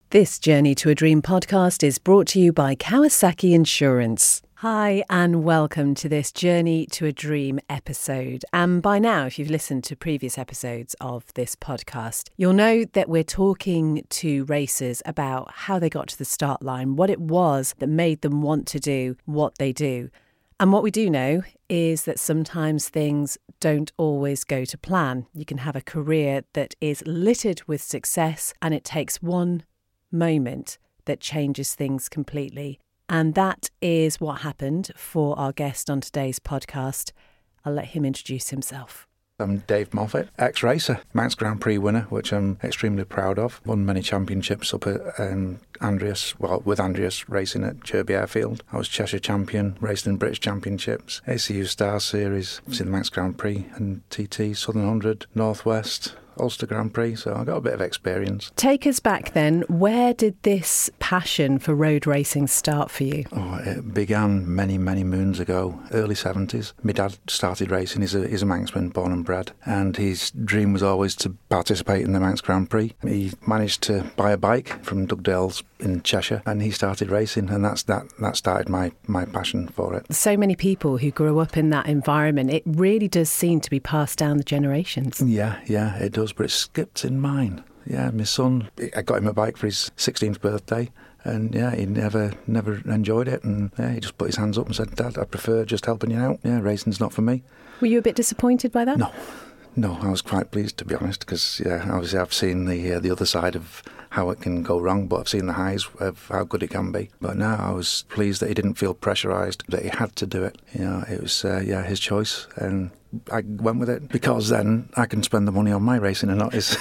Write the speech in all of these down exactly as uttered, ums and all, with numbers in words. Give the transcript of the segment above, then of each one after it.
This Journey to a Dream podcast is brought to you by Kawasaki Insurance. Hi and welcome to this Journey to a Dream episode. And by now, if you've listened to previous episodes of this podcast, you'll know that we're talking to racers about how they got to the start line, what it was that made them want to do what they do. And what we do know is that sometimes things don't always go to plan. You can have a career that is littered with success and it takes one moment that changes things completely. And that is what happened for our guest on today's podcast. I'll let him introduce himself. I'm Dave Moffat, ex-racer, Manx Grand Prix winner, which I'm extremely proud of. Won many championships up at um, Andreas, well, with Andreas racing at Cherby Airfield. I was Cheshire champion, raced in British Championships, A C U Star Series, was in the Manx Grand Prix and T T, Southern one hundred, Northwest, Ulster Grand Prix, so I got a bit of experience. Take us back then. Where did this passion for road racing start for you? Oh, it began many, many moons ago, early seventies. My dad started racing. He's a, he's a Manxman, born and bred, and his dream was always to participate in the Manx Grand Prix. He managed to buy a bike from Dugdale's in Cheshire, and he started racing, and that's that that started my, my passion for it. So many people who grew up in that environment, it really does seem to be passed down the generations. Yeah, yeah, it does. But it skipped in mine. Yeah, my son, I got him a bike for his sixteenth birthday, and yeah, he never never enjoyed it, and yeah, he just put his hands up and said, "Dad, I prefer just helping you out. Yeah, racing's not for me." Were you a bit disappointed by that? No, no, I was quite pleased, to be honest, because yeah, obviously I've seen the uh, the other side of how it can go wrong, but I've seen the highs of how good it can be. But no, I was pleased that he didn't feel pressurised, that he had to do it. You know, it was uh, yeah his choice, and I went with it because then I can spend the money on my racing and not his.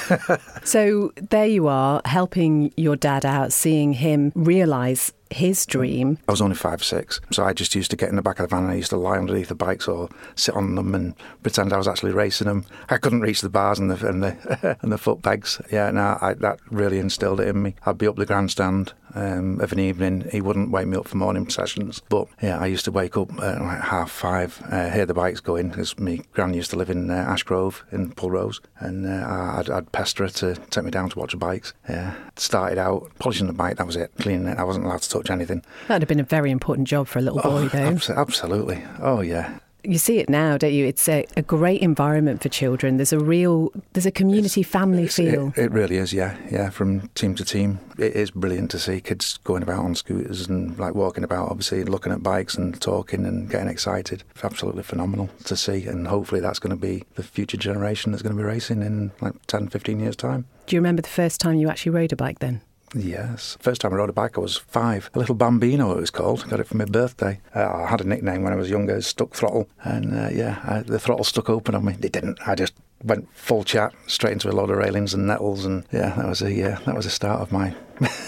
So there you are, helping your dad out, seeing him realise his dream. I was only five, six, so I just used to get in the back of the van and I used to lie underneath the bikes or sit on them and pretend I was actually racing them. I couldn't reach the bars and the and the, and the foot pegs. Yeah, no, I, that really instilled it in me. I'd be up the grandstand um, of an evening. He wouldn't wake me up for morning sessions, but yeah, I used to wake up at like half five, uh, hear the bikes going, because my gran used to live in uh, Ashgrove in Pulrose, and uh, I'd, I'd pester her to take me down to watch the bikes. Yeah, started out polishing the bike, that was it, cleaning it. I wasn't allowed to touch anything. That'd have been a very important job for a little boy, oh, though. Abs- absolutely. Oh, yeah. You see it now, don't you? It's a, a great environment for children. There's a real, there's a community it's, family it's, feel. It, it really is, yeah, yeah. From team to team, it is brilliant to see kids going about on scooters and like walking about, obviously looking at bikes and talking and getting excited. It's absolutely phenomenal to see, and hopefully that's going to be the future generation that's going to be racing in like ten, fifteen years' time. Do you remember the first time you actually rode a bike then? Yes. First time I rode a bike, I was five. A little Bambino, it was called. Got it for my birthday. Uh, I had a nickname when I was younger, Stuck Throttle. And uh, yeah, I, the throttle stuck open on me. It didn't. I just went full chat, straight into a load of railings and nettles. And yeah, that was a yeah, that was the start of my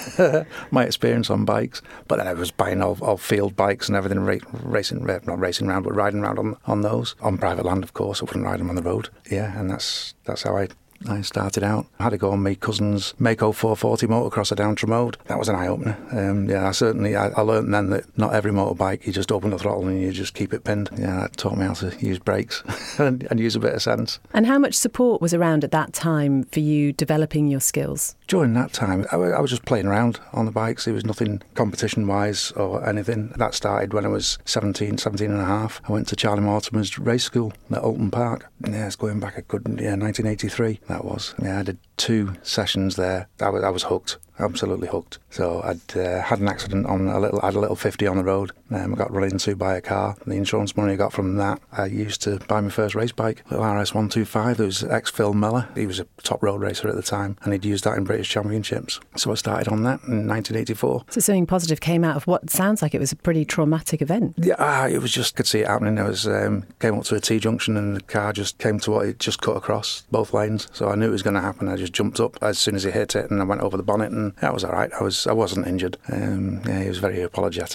my experience on bikes. But then I was buying all, all field bikes and everything, ra- racing, not racing around, but riding around on, on those. On private land, of course. I wouldn't ride them on the road. Yeah, and that's that's how I... I started out. I had to go on my cousin's Mako four forty motocross down Tremode. That was an eye-opener. Um, yeah, I certainly, I, I learned then that not every motorbike, you just open the throttle and you just keep it pinned. Yeah, that taught me how to use brakes and, and use a bit of sense. And how much support was around at that time for you developing your skills? During that time, I, I was just playing around on the bikes. There was nothing competition-wise or anything. That started when I was seventeen, seventeen and a half. I went to Charlie Mortimer's race school at Alton Park. Yeah, it's going back a good, yeah, nineteen eighty-three. That was. Yeah, I did two sessions there. I was, I was hooked, absolutely hooked. So I'd uh, had an accident on a little, I had a little fifty on the road. Um, I got run into by a car. The insurance money I got from that, I used to buy my first race bike, a little R S one twenty-five. There was ex-Phil Miller. He was a top road racer at the time, and he'd used that in British Championships. So I started on that in nineteen eighty-four. So something positive came out of what sounds like it was a pretty traumatic event. Yeah, ah, it was just, could see it happening. I was um, came up to a T-junction and the car just came to what it just cut across both lanes. So I knew it was going to happen. I just jumped up as soon as he hit it and I went over the bonnet, and that was all right. I was I wasn't injured. Um, yeah, he was very apologetic.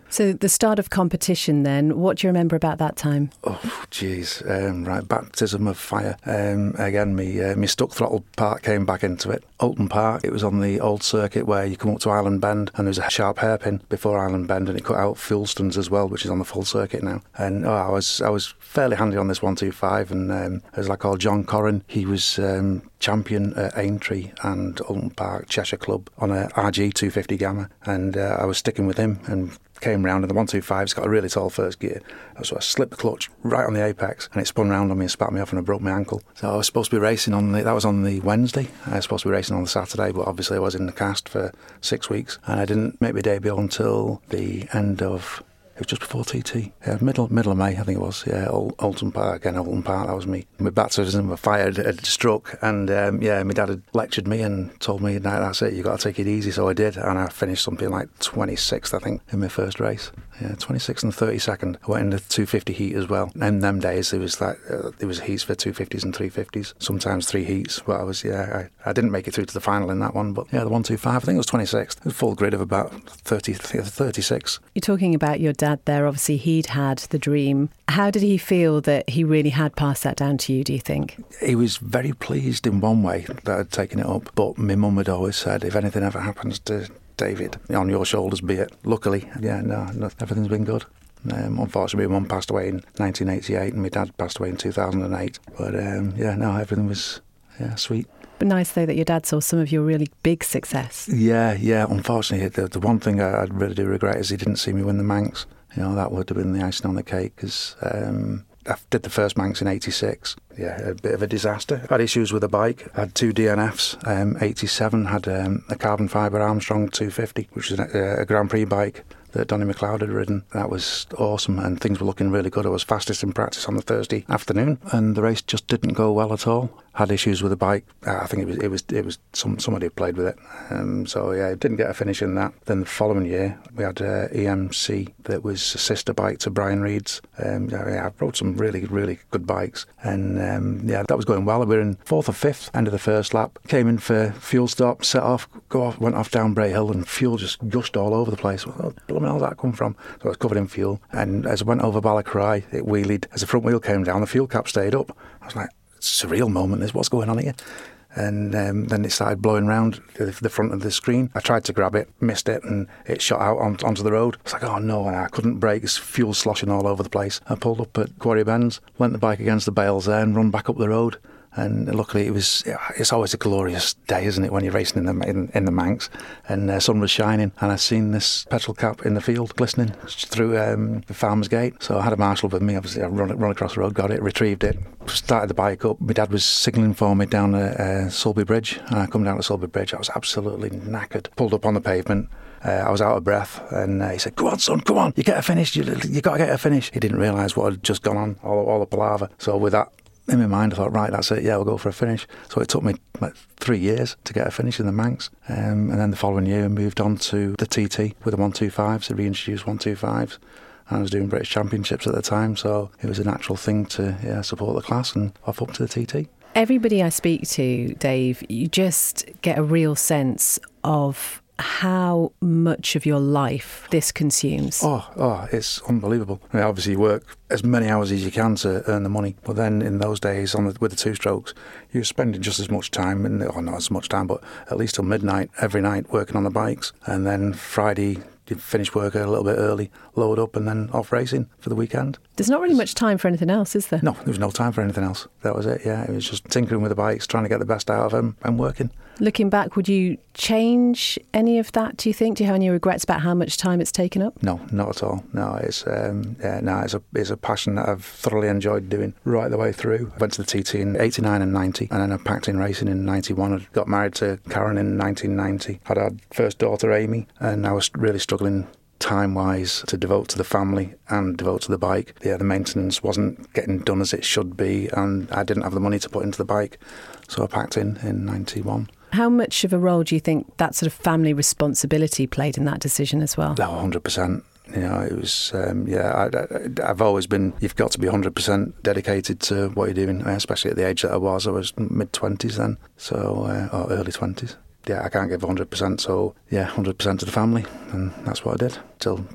So the start of competition then, what do you remember about that time? Oh, jeez. Um, right, baptism of fire. Um, again, me, uh, me stuck throttle part came back into it. Oulton Park, it was on the old circuit where you come up to Island Bend and there's a sharp hairpin before Island Bend, and it cut out Fuelston's as well, which is on the full circuit now. And oh, I was I was fairly handy on this one two five, and um, there's like old John Corrin. He was um, champion at Aintree and Oulton Park Cheshire Club on a R G two fifty Gamma, and uh, I was sticking with him and came round, and the one two five's got a really tall first gear. So I slipped the clutch right on the apex, and it spun round on me and spat me off, and I broke my ankle. So I was supposed to be racing on the, that was on the Wednesday. I was supposed to be racing on the Saturday, but obviously I was in the cast for six weeks, and I didn't make my debut until the end of, it was just before T T, yeah, middle middle of May, I think it was. Yeah, Oulton Park, again, Oulton Park, that was me. My baptism of fire had, had struck, and um, yeah, my dad had lectured me and told me, nah, that's it, you got to take it easy. So I did, and I finished something like twenty-sixth, I think, in my first race. Yeah, twenty-sixth and thirty-second. I went in the two fifty heat as well. In them days, there was like uh, there was heats for two fifties and three fifties, sometimes three heats. But I was, yeah, I, I didn't make it through to the final in that one. But yeah, the one two five, I think it was twenty-sixth. It was a full grid of about thirty, thirty-six. You're talking about your dad there. Obviously, he'd had the dream. How did he feel that he really had passed that down to you, do you think? He was very pleased in one way that I'd taken it up. But my mum had always said, if anything ever happens to David, on your shoulders be it. Luckily, yeah, no, no everything's been good. Um, unfortunately, my mum passed away in nineteen eighty-eight and my dad passed away in two thousand eight. But um, yeah, no, everything was yeah sweet. But nice, though, that your dad saw some of your really big success. Yeah, yeah. Unfortunately, the, the one thing I, I really do regret is he didn't see me win the Manx. You know, that would have been the icing on the cake, because um, I did the first Manx in eighty-six. Yeah, a bit of a disaster. I had issues with the bike. I had two D N Fs. Um, eighty-seven had um, a carbon fibre Armstrong two fifty, which is a, a Grand Prix bike that Donny McLeod had ridden. That was awesome, and things were looking really good. I was fastest in practice on the Thursday afternoon, and the race just didn't go well at all. Had issues with the bike. Uh, I think it was it was it was some somebody had played with it. Um, so yeah, didn't get a finish in that. Then the following year we had uh, E M C that was a sister bike to Brian Reed's. Um, yeah, I rode some really really good bikes, and um, yeah, that was going well. We were in fourth or fifth, end of the first lap. Came in for fuel stop, set off, go off, went off down Bray Hill, and fuel just gushed all over the place. Well, blooming hell's that come from? So I was covered in fuel, and as I went over Ballacry, it wheelied. As the front wheel came down, the fuel cap stayed up. I was like, surreal moment, this, what's going on here? And um, then it started blowing round the, the front of the screen. I tried to grab it, missed it, and it shot out on, onto the road. It's like, oh no, and I couldn't brake, it's fuel sloshing all over the place. I pulled up at Quarry Bends, leant the bike against the bales there and run back up the road. And luckily it was, it's always a glorious day, isn't it, when you're racing in the in, in the Manx, and the uh, sun was shining, and I seen this petrol cap in the field glistening through um, the farmer's gate. So I had a marshal with me, obviously I run, run across the road, got it, retrieved it, started the bike up. My dad was signalling for me down at uh, Sulby Bridge, and I come down to Sulby Bridge, I was absolutely knackered, pulled up on the pavement. Uh, I was out of breath, and uh, he said, "Go on, son, come on, you get a finish, you, you got to get a finish." He didn't realise what had just gone on, all, all the palaver. So with that in my mind, I thought, right, that's it, yeah, we'll go for a finish. So it took me like three years to get a finish in the Manx. Um, and then the following year I moved on to the T T with the one two fives, so reintroduced one two fives. And I was doing British Championships at the time, so it was a natural thing to yeah, support the class and off up to the T T. Everybody I speak to, Dave, you just get a real sense of how much of your life this consumes. Oh, oh, it's unbelievable. I mean, obviously you work as many hours as you can to earn the money, but then in those days on the, with the two strokes, you're spending just as much time, and or not as much time, but at least till midnight every night working on the bikes, and then Friday you finish work a little bit early, load up, and then off racing for the weekend. There's not really much time for anything else, is there? No, there was no time for anything else. That was it, yeah. It was just tinkering with the bikes, trying to get the best out of them and working. Looking back, would you change any of that, do you think? Do you have any regrets about how much time it's taken up? No, not at all. No, it's um, yeah, no, it's a it's a passion that I've thoroughly enjoyed doing right the way through. I went to the T T in eighty-nine and ninety, and then I packed in racing in ninety-one. I got married to Karen in nineteen ninety. Had our first daughter, Amy, and I was really struggling time-wise to devote to the family and devote to the bike. Yeah, the maintenance wasn't getting done as it should be, and I didn't have the money to put into the bike, so I packed in in ninety-one. How much of a role do you think that sort of family responsibility played in that decision as well? Oh, one hundred percent. You know, it was, um, yeah, I, I, I've always been, you've got to be one hundred percent dedicated to what you're doing, especially at the age that I was. I was mid-twenties then, so, uh, or early twenties. Yeah, I can't give one hundred percent, so yeah, one hundred percent to the family, and that's what I did till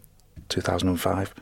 two thousand five.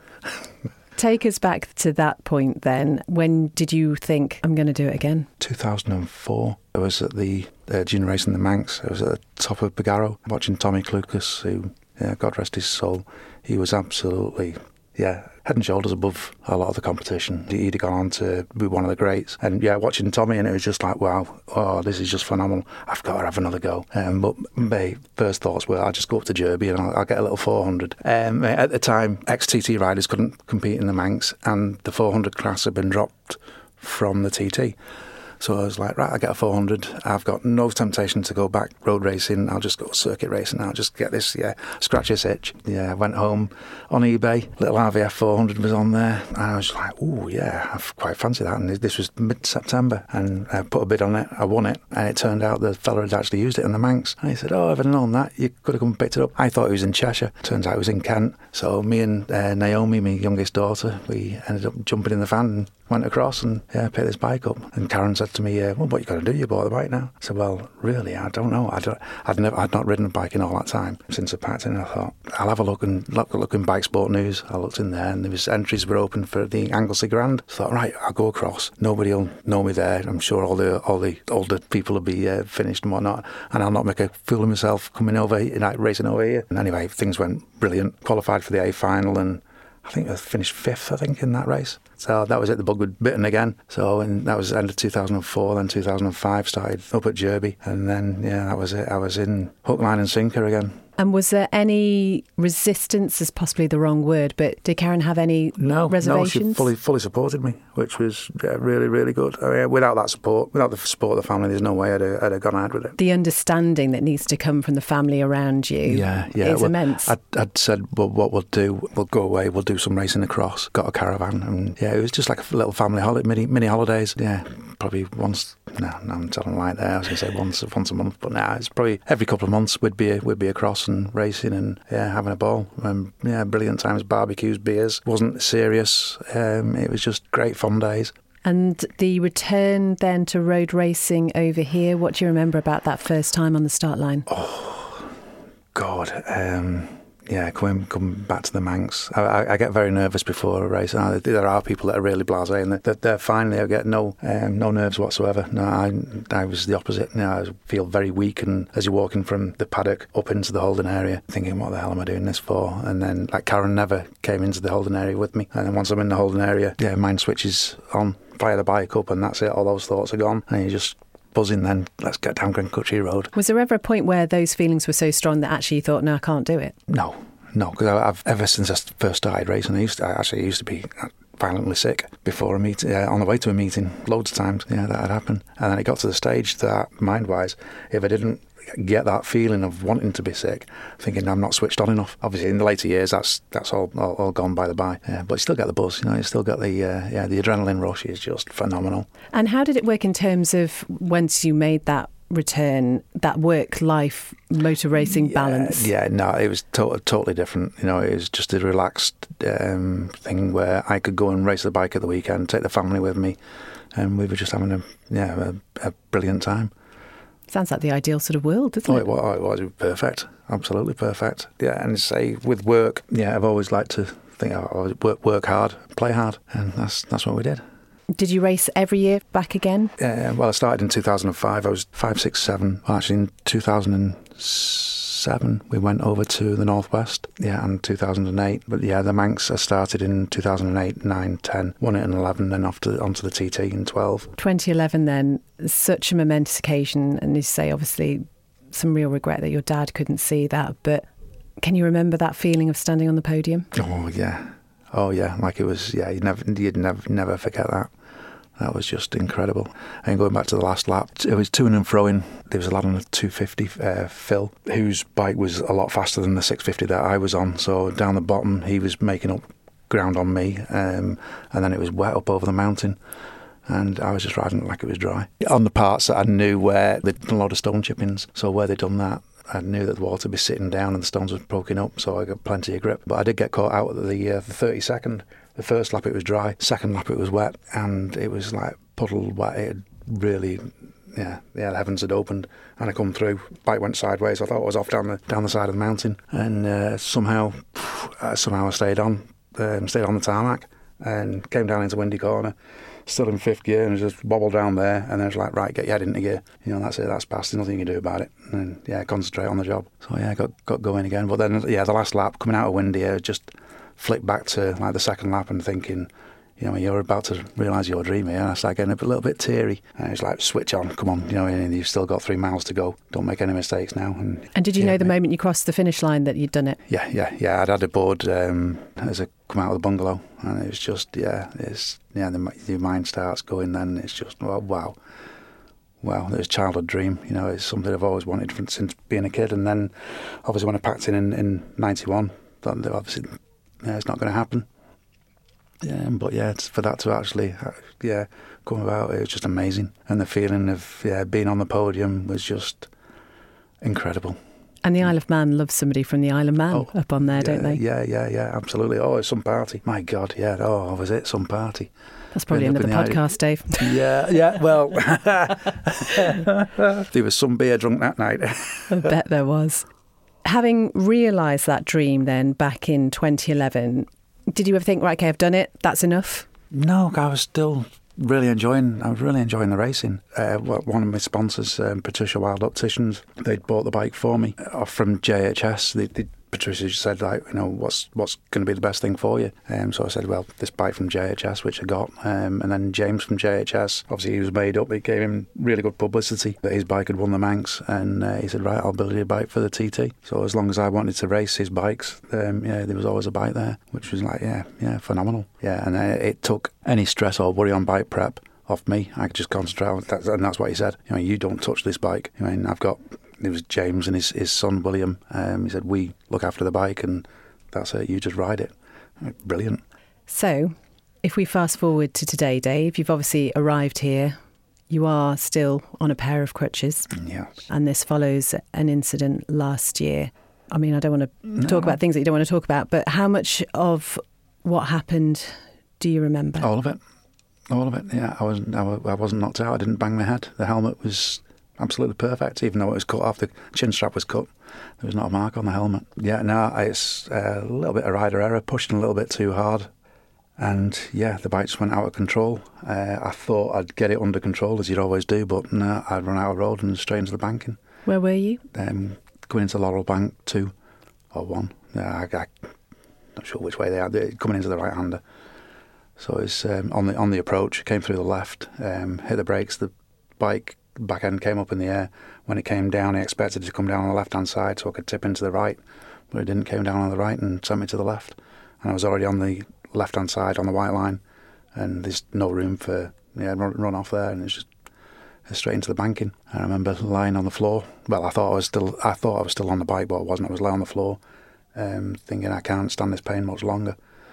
Take us back to that point then. When did you think, I'm going to do it again? two thousand four. I was at the uh, junior race in the Manx. I was at the top of Bigarro watching Tommy Clucas, who, yeah, God rest his soul, he was absolutely, yeah, head and shoulders above a lot of the competition. He'd have gone on to be one of the greats. And yeah, watching Tommy, and it was just like, wow, oh, this is just phenomenal. I've got to have another go. Um, but my first thoughts were, I'll just go up to Derby and I'll, I'll get a little four hundred. Um, at the time, ex-T T riders couldn't compete in the Manx, and the four hundred class had been dropped from the T T. So I was like, right, I get a four hundred. I've got no temptation to go back road racing. I'll just go circuit racing. I'll just get this, yeah, scratch this itch. Yeah, I went home on eBay. Little R V F four hundred was on there. And I was like, oh, yeah, I quite fancy that. And this was mid-September. And I put a bid on it. I won it. And it turned out the fella had actually used it in the Manx. And he said, oh, if I'd known that, you could have come and picked it up. I thought it was in Cheshire. Turns out it was in Kent. So me and uh, Naomi, my youngest daughter, we ended up jumping in the van and went across and yeah, picked this bike up. And Karen said to me, uh, well, what you got to do? You bought the bike now. I said, well, really, I don't know. I don't, I'd never, I'd not ridden a bike in all that time since I packed in. I thought, I'll have a look and look, look in Bike Sport News. I looked in there and there was entries were open for the Anglesey Grand. So I thought, right, I'll go across. Nobody will know me there. I'm sure all the all the older people will be uh, finished and whatnot. And I'll not make a fool of myself coming over here, like, racing over here. And anyway, things went brilliant. Qualified for the A final and I think I finished fifth, I think, in that race. So that was it, the bug was bitten again. So and that was the end of two thousand four, then two thousand five started up at Derby. And then, yeah, that was it. I was in hook, line and sinker again. And was there any resistance, is possibly the wrong word, but did Karen have any no, reservations? No, she fully fully supported me, which was yeah, really, really good. I mean, without that support, without the support of the family, there's no way I'd have, I'd have gone ahead with it. The understanding that needs to come from the family around you yeah, yeah, is well, immense. I'd, I'd said, well, what we'll do, we'll go away, we'll do some racing across, got a caravan, and yeah, it was just like a little family holiday, mini, mini holidays. Yeah, probably once, no, no I'm telling a lie there, I was going to say once once a month, but now nah, it's probably every couple of months we'd be, we'd be across and racing and yeah, having a ball. Um, yeah, brilliant times, barbecues, beers. Wasn't serious. Um, it was just great fun days. And the return then to road racing over here, what do you remember about that first time on the start line? Oh, God. Um, yeah, coming coming back to the Manx. I, I, I get very nervous before a race. Uh, there are people that are really blasé and they're, they're fine. They get no um, no nerves whatsoever. No, I I was the opposite. You know, I feel very weak, and as you're walking from the paddock up into the holding area, thinking, what the hell am I doing this for? And then, like, Karen never came into the holding area with me. And then once I'm in the holding area, yeah, mind switches on, fire the bike up, and that's it. All those thoughts are gone, and you just buzzing then, let's get down Glencountry Road. Was there ever a point where those feelings were so strong that actually you thought, no, I can't do it? No, no, because I've ever since I first started racing, I used to, I actually used to be violently sick before a meeting, uh, on the way to a meeting, loads of times, yeah, that had happened. And then it got to the stage that, mind-wise, if I didn't get that feeling of wanting to be sick, thinking I'm not switched on enough. Obviously, in the later years, that's that's all all, all gone by the by. Yeah, but you still get the buzz, you know. You still get the uh, yeah, the adrenaline rush is just phenomenal. And how did it work in terms of once you made that return, that work-life motor racing yeah, balance? Yeah, no, it was to- totally different. You know, it was just a relaxed um, thing where I could go and race the bike at the weekend, take the family with me, and we were just having a yeah a, a brilliant time. Sounds like the ideal sort of world, doesn't oh, it? It was, it was perfect, absolutely perfect. Yeah, and say with work, yeah, I've always liked to think I oh, work, work hard, play hard, and that's that's what we did. Did you race every year back again? Yeah, well, I started in two thousand five. I was five, six, seven. Well, actually, in two thousand seven, we went over to the Northwest. Yeah, and two thousand eight. But yeah, the Manx I started in two thousand eight, nine, ten. Won it in eleven, then off to, onto the T T in twelve. twenty eleven then, such a momentous occasion. And you say, obviously, some real regret that your dad couldn't see that. But can you remember that feeling of standing on the podium? Oh, yeah. Oh, yeah. Like it was, yeah, you'd never, you'd never, never forget that. That was just incredible. And going back to the last lap, it was to and fro-in. There was a lad on a two fifty, uh, Phil, whose bike was a lot faster than the six fifty that I was on. So down the bottom, he was making up ground on me. Um, and then it was wet up over the mountain. And I was just riding it like it was dry. On the parts that I knew where they'd done a lot of stone chippings. So where they'd done that, I knew that the water would be sitting down and the stones were poking up. So I got plenty of grip. But I did get caught out at the, uh, the thirty second. The first lap it was dry, second lap it was wet, and it was like puddle wet. It had really, yeah, yeah, the heavens had opened, and I come through. Bike went sideways. I thought I was off down the down the side of the mountain, and uh, somehow uh, somehow I stayed on, um, stayed on the tarmac and came down into Windy Corner, still in fifth gear, and just wobbled down there, and then it was like, right, get your head into gear. You know, that's it, that's past, there's nothing you can do about it. And yeah, concentrate on the job. So yeah, got got going again. But then, yeah, the last lap, coming out of Windy, I just flicked back to like the second lap and thinking, you know, you're about to realise your dream here. And I started getting a little bit teary. And it's like, switch on, come on, you know, and you've still got three miles to go. Don't make any mistakes now. And, and did you yeah, know the mate. moment you crossed the finish line that you'd done it? Yeah, yeah, yeah. I'd had a board um, as I come out of the bungalow, and it was just, yeah, it's yeah. The, your mind starts going. Then it's just, well, wow, wow. It's a childhood dream. You know, it's something I've always wanted from, since being a kid. And then, obviously, when I packed in in, in ninety-one, that obviously, yeah, it's not going to happen. Yeah, but yeah, it's for that to actually, yeah, come about, it was just amazing. And the feeling of yeah being on the podium was just incredible. And the Isle of Man loves somebody from the Isle of Man oh, up on there, yeah, don't they? Yeah, yeah, yeah, absolutely. Oh, it's some party. My God, yeah. Oh, was it some party? That's probably another podcast, Dave. Yeah, yeah, well, there was some beer drunk that night. I bet there was. Having realised that dream then back in twenty eleven, did you ever think, right, okay, I've done it, that's enough? No, I was still really enjoying, I was really enjoying the racing. Uh, one of my sponsors, um, Patricia Wild Opticians, they'd bought the bike for me uh, from J H S. They, they, Patricia said, like, you know, what's what's going to be the best thing for you? Um, so I said, well, this bike from J H S, which I got. Um, and then James from J H S, obviously he was made up. It gave him really good publicity that his bike had won the Manx. And uh, he said, right, I'll build you a bike for the T T. So as long as I wanted to race his bikes, um, yeah, there was always a bike there, which was like, yeah, yeah, phenomenal. Yeah, and uh, it took any stress or worry on bike prep off me. I could just concentrate on that. And that's what he said. You know, you don't touch this bike. I mean, I've got... It was James and his, his son, William. Um, he said, we look after the bike and that's it, you just ride it. Brilliant. So, if we fast forward to today, Dave, you've obviously arrived here. You are still on a pair of crutches. Yes. And this follows an incident last year. I mean, I don't want to no. talk about things that you don't want to talk about, but how much of what happened do you remember? All of it. All of it, yeah. I wasn't, I wasn't knocked out. I didn't bang my head. The helmet was... absolutely perfect, even though it was cut off. The chin strap was cut. There was not a mark on the helmet. Yeah, no, it's a little bit of rider error, pushing a little bit too hard. And yeah, the bike just went out of control. Uh, I thought I'd get it under control, as you'd always do, but no, I'd run out of road and straight into the banking. Where were you? Um, going into Laurel Bank two or one. Yeah, I, I'm not sure which way they are. They're coming into the right-hander. So it's um, on the on the approach, came through the left, um, hit the brakes, the bike back end came up in the air. When it came down, I expected it to come down on the left-hand side so I could tip into the right, but it didn't. Came down on the right and sent me to the left. And I was already on the left-hand side on the white line, and there's no room for yeah run, run off there, and it's just straight into the banking. I remember lying on the floor. Well, I thought I was still I thought I was still on the bike, but I wasn't. I was lying on the floor, um, thinking I can't stand this pain much longer.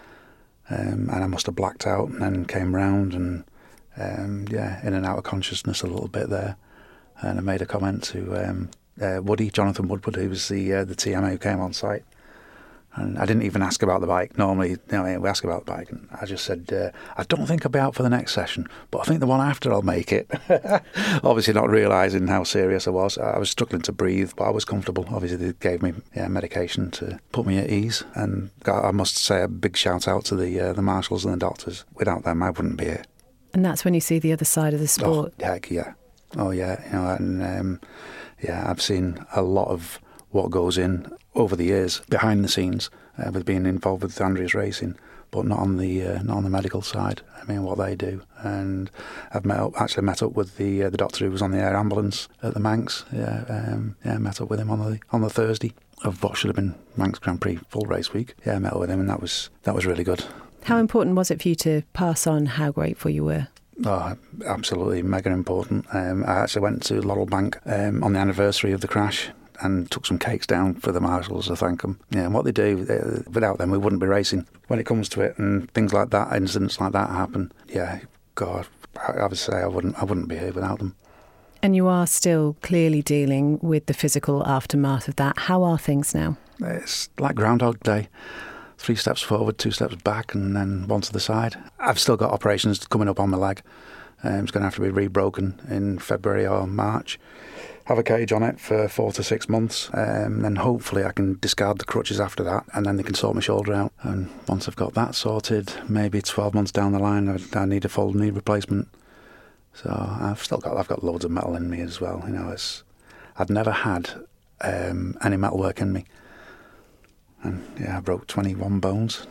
Um, and I must have blacked out, and then came round and. Um, yeah, in and out of consciousness a little bit there, and I made a comment to um, uh, Woody, Jonathan Woodward, who was the uh, the T M who came on site, and I didn't even ask about the bike. Normally, you know, we ask about the bike, and I just said, uh, I don't think I'll be out for the next session, but I think the one after I'll make it. Obviously, not realising how serious I was. I was struggling to breathe, but I was comfortable. Obviously, they gave me yeah, medication to put me at ease, and I must say a big shout out to the uh, the marshals and the doctors. Without them, I wouldn't be here. And that's when you see the other side of the sport. Oh, heck yeah. Oh, yeah. You know, and um, yeah, I've seen a lot of what goes in over the years behind the scenes uh, with being involved with Andreas Racing, but not on the uh, not on the medical side. I mean, what they do. And I've met up, actually met up with the uh, the doctor who was on the air ambulance at the Manx. Yeah, um, yeah, met up with him on the on the Thursday of what should have been Manx Grand Prix full race week. Yeah, I met up with him, and that was that was really good. How important was it for you to pass on how grateful you were? Oh, absolutely mega important. Um, I actually went to Laurel Bank um, on the anniversary of the crash and took some cakes down for the marshals to thank them. Yeah, and what they do, they, without them, we wouldn't be racing. When it comes to it, and things like that, incidents like that happen, yeah, God, I, I would say I wouldn't, I wouldn't be here without them. And you are still clearly dealing with the physical aftermath of that. How are things now? It's like Groundhog Day. Three steps forward, two steps back, and then one to the side. I've still got operations coming up on my leg. Um, it's going to have to be rebroken in February or March. Have a cage on it for four to six months, um, then hopefully I can discard the crutches after that, and then they can sort my shoulder out. And once I've got that sorted, maybe twelve months down the line, I, I need a full knee replacement. So I've still got I've got loads of metal in me as well. You know, it's I'd never had um, any metal work in me, and yeah, I broke twenty-one bones.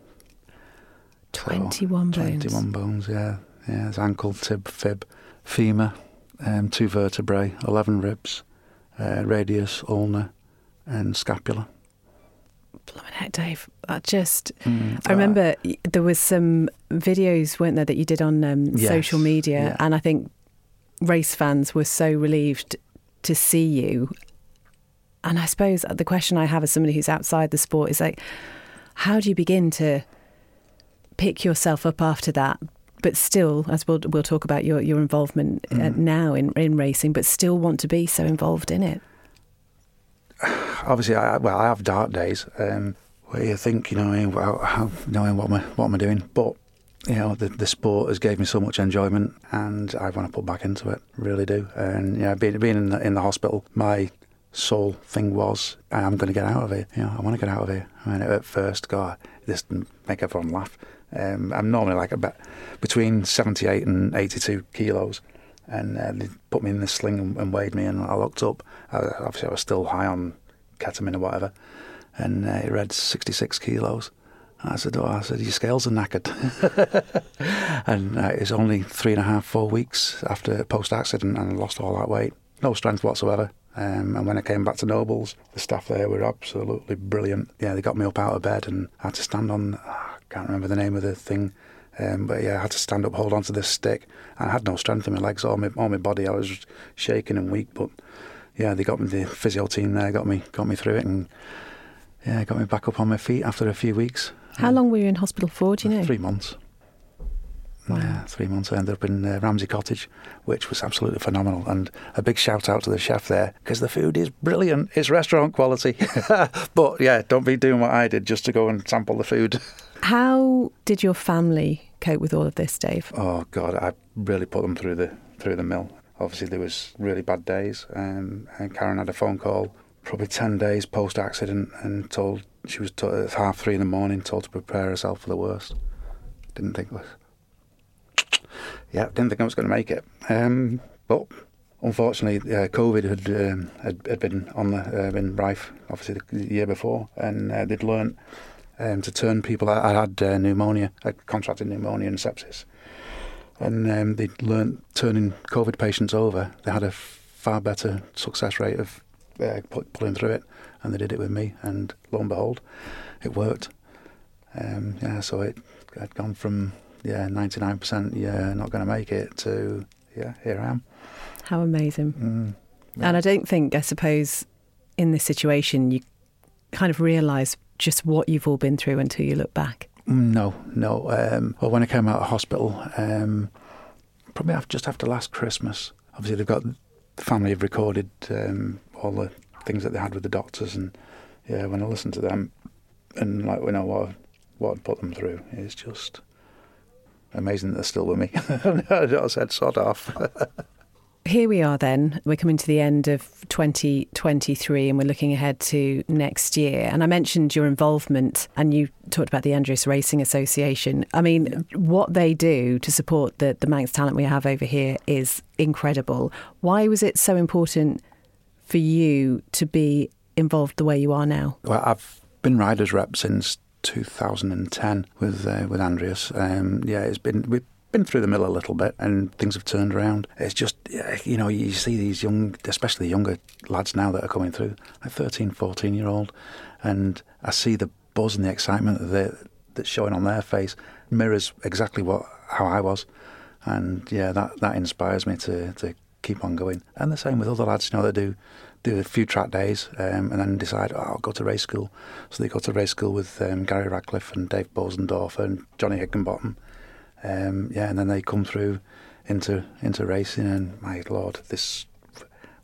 Twenty-one so, bones. Twenty-one bones. Yeah, yeah. It's ankle, tib, fib, femur. Um, two vertebrae, eleven ribs, uh, radius, ulna, and scapula. Blimey heck, Dave. That just... Mm, I remember uh, there was some videos, weren't there, that you did on um, yes, social media, yeah. and I think race fans were so relieved to see you. And I suppose the question I have as somebody who's outside the sport is like, how do you begin to pick yourself up after that? But still, as we'll, we'll talk about your, your involvement mm. uh, now in, in racing, but still want to be so involved in it. Obviously, I, well, I have dark days um, where you think, you know, how, how, knowing what am I, what am I doing? But, you know, the, the sport has gave me so much enjoyment, and I want to put back into it, really do. And, yeah, being, being in, the, in the hospital, my sole thing was, I'm going to get out of here. You know, I want to get out of here. I mean, at first, God, this didn't make everyone laugh. Um, I'm normally like about between seventy-eight and eighty-two kilos, and uh, they put me in this sling and, and weighed me, and I looked up. I, obviously, I was still high on ketamine or whatever, and uh, it read sixty-six kilos. And I said, "Oh, I said your scales are knackered." And uh, it's only three and a half, four weeks after post-accident, and I lost all that weight, no strength whatsoever. Um, and when I came back to Nobles, the staff there were absolutely brilliant. Yeah, they got me up out of bed, and I had to stand on. I can't remember the name of the thing, um, but yeah, I had to stand up, hold on to this stick. I had no strength in my legs or my, or my body. I was shaking and weak, but yeah, they got me, the physio team there got me got me through it, and yeah, got me back up on my feet after a few weeks. How um, long were you in hospital for, do you know? Three months. Wow. Yeah, three months. I ended up in uh, Ramsey Cottage, which was absolutely phenomenal. And a big shout out to the chef there, because the food is brilliant. It's restaurant quality. But yeah, don't be doing what I did just to go and sample the food. How did your family cope with all of this, Dave? Oh God, I really put them through the through the mill. Obviously, there was really bad days, um, and Karen had a phone call probably ten days post accident, and told she was t- at half three in the morning, told to prepare herself for the worst. Didn't think it was. Yeah, didn't think I was going to make it. Um, but unfortunately, uh, COVID had, um, had had been on the uh, been rife, obviously the, the year before, and uh, they'd learnt um, to turn people. I, I had uh, pneumonia, I contracted pneumonia and sepsis, and um, they'd learnt turning COVID patients over. They had a far better success rate of uh, pulling through it, and they did it with me. And lo and behold, it worked. Um, yeah, so it had gone from. Yeah, ninety-nine percent, yeah, not going to make it, to, yeah, here I am. How amazing. Mm, yeah. And I don't think, I suppose, in this situation, you kind of realise just what you've all been through until you look back. No, no. Um, well, when I came out of hospital, um, probably just after last Christmas, obviously they've got, the family have recorded um, all the things that they had with the doctors, and yeah, when I listen to them, and like, you know, what, what I'd put them through, it's just... amazing that they're still with me. I said, sod off. Here we are then. We're coming to the end of twenty twenty-three and we're looking ahead to next year. And I mentioned your involvement, and you talked about the Andreas Racing Association. I mean, yeah. What they do to support the, the Manx talent we have over here is incredible. Why was it so important for you to be involved the way you are now? Well, I've been riders rep since two thousand ten with uh, with Andreas. Um, yeah, it's been we've been through the mill a little bit, and things have turned around. It's just, you know, you see these young, especially younger lads now that are coming through, like thirteen, fourteen year old, and I see the buzz and the excitement that that's showing on their face mirrors exactly what how I was, and yeah, that that inspires me to to keep on going. And the same with other lads, you know, that do. do a few track days um, and then decide, oh, I'll go to race school. So they go to race school with um, Gary Radcliffe and Dave Bosendorfer and Johnny Higginbottom. Um, yeah, and then they come through into into racing, and my Lord, this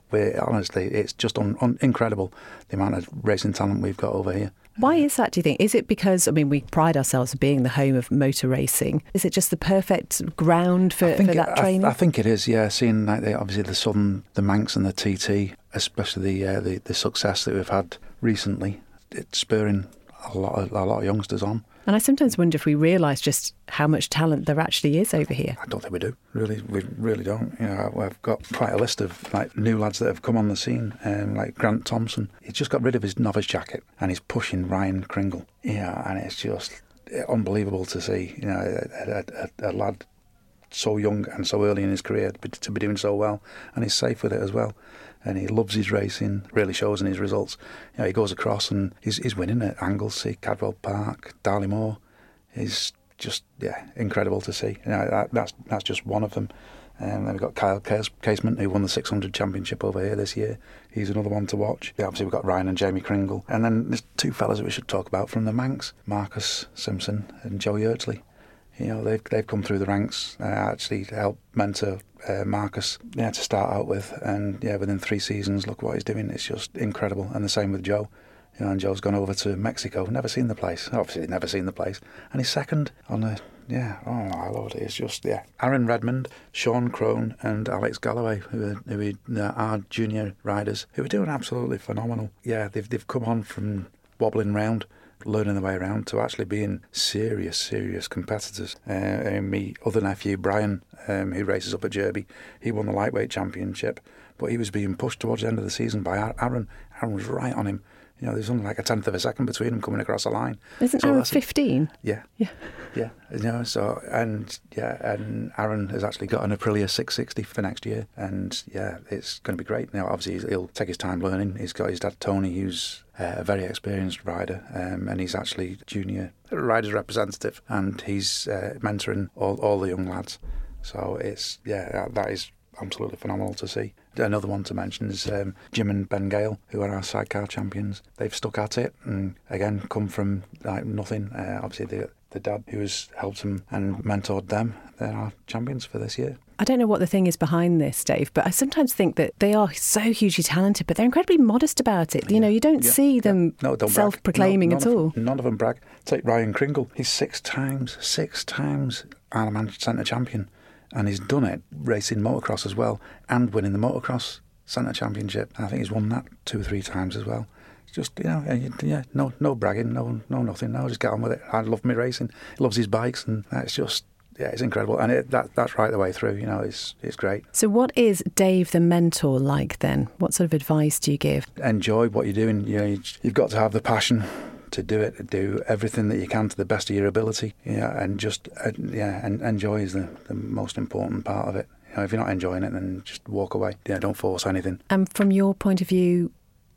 we're honestly, it's just un, un, incredible the amount of racing talent we've got over here. Why is that, do you think? Is it because, I mean, we pride ourselves on being the home of motor racing. Is it just the perfect ground for, for that it, training? I, I think it is, yeah. Seeing like the, obviously the Southern, the Manx and the T T, especially the, uh, the the success that we've had recently, it's spurring a lot of, a lot of youngsters on. And I sometimes wonder if we realise just how much talent there actually is over here. I don't think we do. Really, we really don't. You know, I've got quite a list of like new lads that have come on the scene, um, like Grant Thompson. He's just got rid of his novice jacket and he's pushing Ryan Kringle. Yeah, and it's just unbelievable to see. You know, a, a, a lad so young and so early in his career to be doing so well, and he's safe with it as well. And he loves his racing, really shows in his results. You know, he goes across and he's, he's winning at Anglesey, Cadwell Park, Darley Moor. He's just, yeah, incredible to see. You know, that, that's that's just one of them. And then we've got Kyle Case- Casement, who won the six hundred championship over here this year. He's another one to watch. Yeah, obviously we've got Ryan and Jamie Kringle. And then there's two fellas that we should talk about from the Manx, Marcus Simpson and Joe Yardley. You know, they've they've come through the ranks, uh, actually helped mentor uh, Marcus, yeah, to start out with, and yeah, within three seasons, look what he's doing. It's just incredible. And the same with Joe. You know, and Joe's gone over to Mexico, never seen the place. Obviously, never seen the place, and he's second on a yeah. Oh my lord, it's just yeah. Aaron Redmond, Sean Crone, and Alex Galloway, who are, who are our junior riders, who are doing absolutely phenomenal. Yeah, they've they've come on from wobbling round, learning the way around, to actually being serious, serious competitors. Uh, and my other nephew, Brian, um, who races up at Derby, he won the lightweight championship, but he was being pushed towards the end of the season by Aaron. Aaron was right on him. You know, there's only like a tenth of a second between them coming across the line. Isn't so Aaron fifteen? Yeah. Yeah. Yeah. You know, so, and yeah, and Aaron has actually got an Aprilia six sixty for next year. And yeah, it's going to be great. Now, obviously, he'll take his time learning. He's got his dad, Tony, who's uh, a very experienced rider, um, and he's actually junior riders representative, and he's uh, mentoring all, all the young lads. So it's, yeah, that, that is absolutely phenomenal to see. Another one to mention is um, Jim and Ben Gale, who are our sidecar champions. They've stuck at it and again come from like nothing. Uh, obviously the, the dad who has helped them and mentored them, they're our champions for this year. I don't know what the thing is behind this, Dave, but I sometimes think that they are so hugely talented, but they're incredibly modest about it. You know, you don't yeah, see them yeah. no, don't self-proclaiming no, at all. Them, none of them brag. Take Ryan Kringle. He's six times, six times Isle of Man Centre champion. And he's done it racing motocross as well and winning the motocross centre championship. I think he's won that two or three times as well. It's just, you know, yeah, no no bragging, no no nothing. No, just get on with it. I love me racing. He loves his bikes, and it's just, yeah, it's incredible. And it, that that's right the way through, you know, it's it's great. So what is Dave the mentor like then? What sort of advice do you give? Enjoy what you're doing. You know, you've got to have the passion to do it, do everything that you can to the best of your ability, yeah, and just uh, yeah, and enjoy is the, the most important part of it. You know, if you're not enjoying it, then just walk away. Yeah, don't force anything. And from your point of view,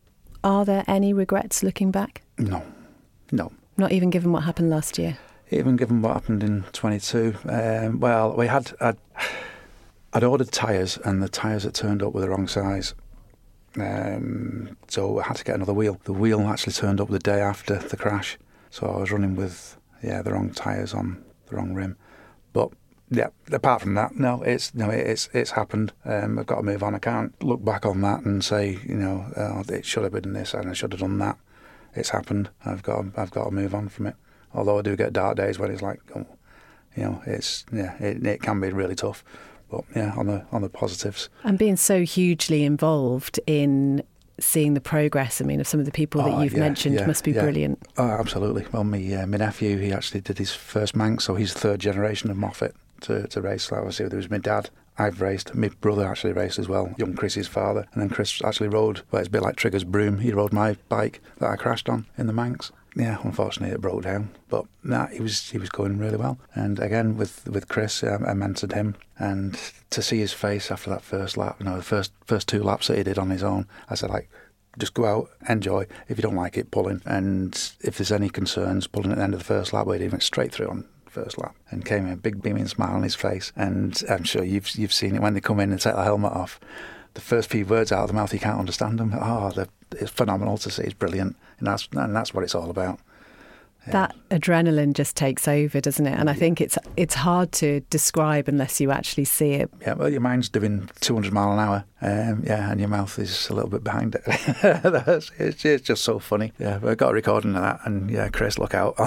are there any regrets looking back? No, no. Not even given what happened last year. Even given what happened in twenty-two. Um, well, we had I'd, I'd ordered tyres, and the tyres had turned up were the wrong size. Um, so I had to get another wheel. The wheel actually turned up the day after the crash, so I was running with yeah the wrong tyres on the wrong rim. But yeah, apart from that, no, it's no, it's it's happened. Um, I've got to move on. I can't look back on that and say, you know, oh, it should have been this and I should have done that. It's happened. I've got I've got to move on from it. Although I do get dark days when it's like, oh, you know, it's yeah, it, it can be really tough. But yeah, on the on the positives. And being so hugely involved in seeing the progress, I mean, of some of the people that oh, you've yeah, mentioned yeah, must be yeah. brilliant. Oh, absolutely. Well, my, uh, my nephew, he actually did his first Manx, so he's third generation of Moffat to, to race. Like obviously, there was my dad. I've raced. My brother actually raced as well, young Chris's father. And then Chris actually rode, well, it's a bit like Trigger's broom. He rode my bike that I crashed on in the Manx. Yeah, unfortunately it broke down, but nah, he was he was going really well. And again with with Chris, um, I mentored him, and to see his face after that first lap, you know, the first first two laps that he did on his own, I said, like, just go out, enjoy. If you don't like it, pull in. And if there's any concerns, pulling at the end of the first lap, he went straight through on first lap and came in a big beaming smile on his face. And I'm sure you've you've seen it when they come in and take the helmet off. The first few words out of the mouth, you can't understand them. Oh, it's phenomenal to see. It's brilliant, and that's and that's what it's all about. Yeah. That adrenaline just takes over, doesn't it? And I think it's it's hard to describe unless you actually see it. Yeah, well, your mind's doing two hundred mile an hour, um, yeah, and your mouth is a little bit behind it. it's, it's just so funny. Yeah, we've got a recording of that, and yeah, Chris, look out.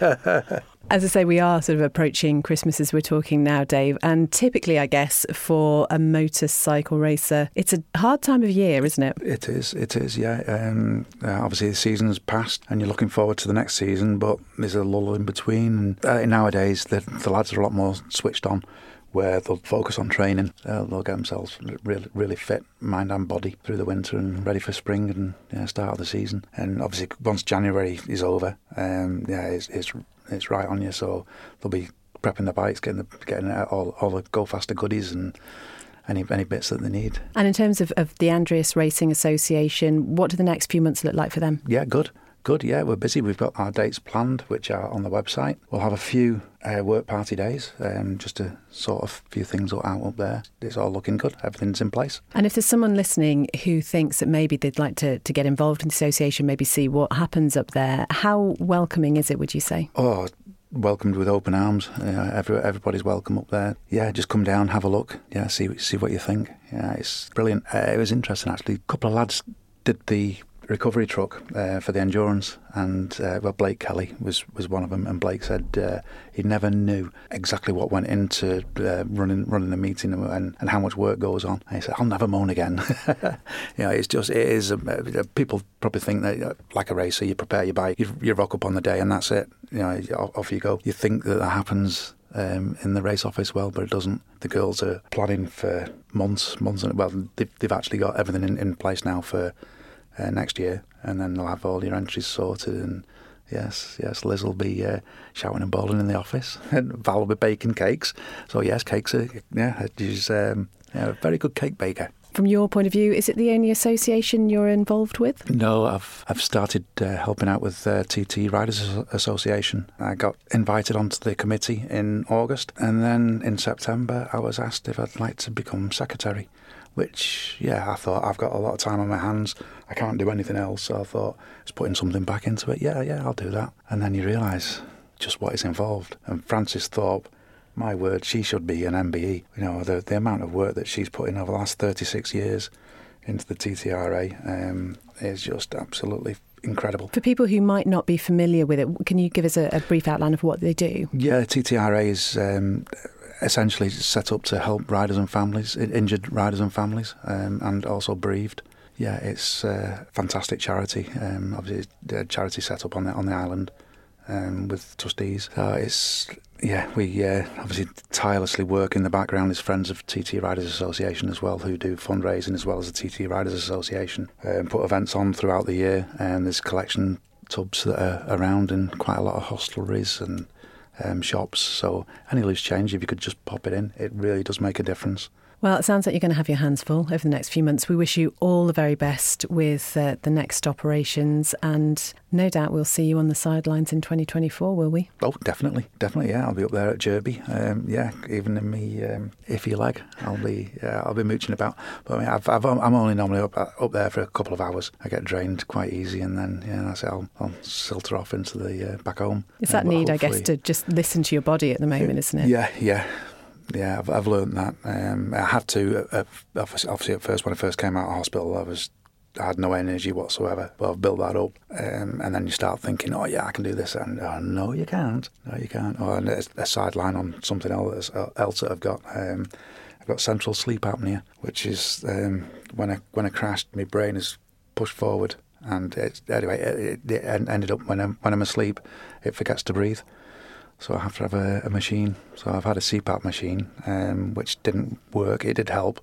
As I say, we are sort of approaching Christmas as we're talking now, Dave. And typically, I guess, for a motorcycle racer, it's a hard time of year, isn't it? It is, it is, yeah. Um, uh, obviously, the season's passed and you're looking forward to the next season, but there's a lull in between. And uh, nowadays, the, the lads are a lot more switched on, where they'll focus on training. Uh, they'll get themselves really, really fit, mind and body, through the winter and ready for spring and yeah, start of the season. And obviously, once January is over, um, yeah, it's, it's it's right on you. So they'll be prepping the bikes, getting the, getting all all the Go Faster goodies and any any bits that they need. And in terms of, of the Andreas Racing Association, what do the next few months look like for them? Yeah, good. Good, yeah, we're busy. We've got our dates planned, which are on the website. We'll have a few uh, work party days, um, just to sort of few things out up there. It's all looking good. Everything's in place. And if there's someone listening who thinks that maybe they'd like to, to get involved in the association, maybe see what happens up there, how welcoming is it, would you say? Oh, welcomed with open arms. Uh, every, everybody's welcome up there. Yeah, just come down, have a look. Yeah, see see what you think. Yeah, it's brilliant. Uh, it was interesting, actually. A couple of lads did the recovery truck uh, for the endurance, and uh, well, Blake Kelly was, was one of them, and Blake said uh, he never knew exactly what went into uh, running running a meeting and, and how much work goes on. And he said, "I'll never moan again." You know, it's just it is. Uh, people probably think that uh, like a racer, you prepare your bike, you, you rock up on the day, and that's it. You know, off you go. You think that that happens Um, in the race office, well, but it doesn't. The girls are planning for months, months, and well, they've, they've actually got everything in, in place now for uh, next year, and then they'll have all your entries sorted. And yes, yes, Liz will be uh, shouting and bawling in the office, and Val will be baking cakes. So yes, cakes are yeah, she's um, yeah, a very good cake baker. From your point of view, is it the only association you're involved with? No, I've I've started uh, helping out with uh, T T Riders Association. I got invited onto the committee in August, and then in September I was asked if I'd like to become secretary, which, yeah, I thought I've got a lot of time on my hands. I can't do anything else, so I thought just putting something back into it. Yeah, yeah, I'll do that. And then you realise just what is involved. And Frances Thorpe, my word, she should be an M B E. You know, the the amount of work that she's put in over the last thirty-six years into the T T R A um, is just absolutely incredible. For people who might not be familiar with it, can you give us a, a brief outline of what they do? Yeah, T T R A is um, essentially set up to help riders and families, injured riders and families, um, and also bereaved. Yeah, it's a fantastic charity. Um, obviously, it's a charity set up on the on the island um, with trustees. So it's yeah, we uh, obviously tirelessly work in the background as friends of T T Riders Association as well, who do fundraising as well as the T T Riders Association, and put events on throughout the year. And there's collection tubs that are around in quite a lot of hostelries and um, shops. So any loose change, if you could just pop it in, it really does make a difference. Well, it sounds like you're going to have your hands full over the next few months. We wish you all the very best with uh, the next operations, and no doubt we'll see you on the sidelines in twenty twenty-four, will we? Oh, definitely, definitely, yeah. I'll be up there at Derby, um, yeah, even in me um, iffy leg, I'll be yeah, I'll be mooching about. But I mean, I've, I've, I'm only normally up, up there for a couple of hours. I get drained quite easy, and then yeah, that's it. I'll, I'll silter off into the uh, back home. It's that uh, need, I guess, to just listen to your body at the moment, isn't it? Yeah, yeah. Yeah, I've, I've learned that. Um, I had to, uh, obviously at first, when I first came out of hospital, I was I had no energy whatsoever. But I've built that up. Um, and then you start thinking, oh yeah, I can do this. And oh, no, you can't. No, you can't. Or oh, a sideline on something else, else that I've got. Um, I've got central sleep apnea, which is um, when I when I crashed, my brain is pushed forward. And it, anyway, it, it ended up when I'm, when I'm asleep, it forgets to breathe. So I have to have a, a machine. So I've had a C PAP machine, um, which didn't work. It did help,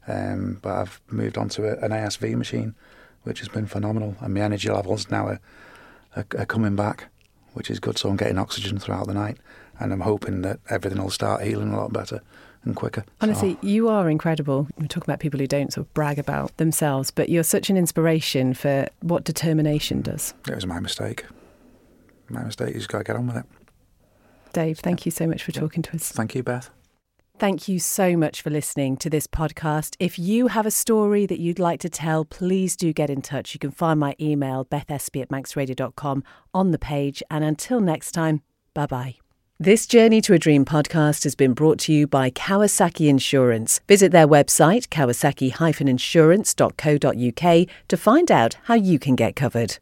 um, but I've moved on to a, an A S V machine, which has been phenomenal. And my energy levels now are, are, are coming back, which is good. So I'm getting oxygen throughout the night, and I'm hoping that everything will start healing a lot better and quicker. Honestly, so, you are incredible. We're talking about people who don't sort of brag about themselves, but you're such an inspiration for what determination does. It was my mistake. My mistake. You just got to get on with it. Dave, thank you so much for talking to us. Thank you, Beth. Thank you so much for listening to this podcast. If you have a story that you'd like to tell, please do get in touch. You can find my email, beth espy at manx radio dot com, on the page. And until next time, bye-bye. This Journey to a Dream podcast has been brought to you by Kawasaki Insurance. Visit their website, kawasaki dash insurance dot co dot uk, to find out how you can get covered.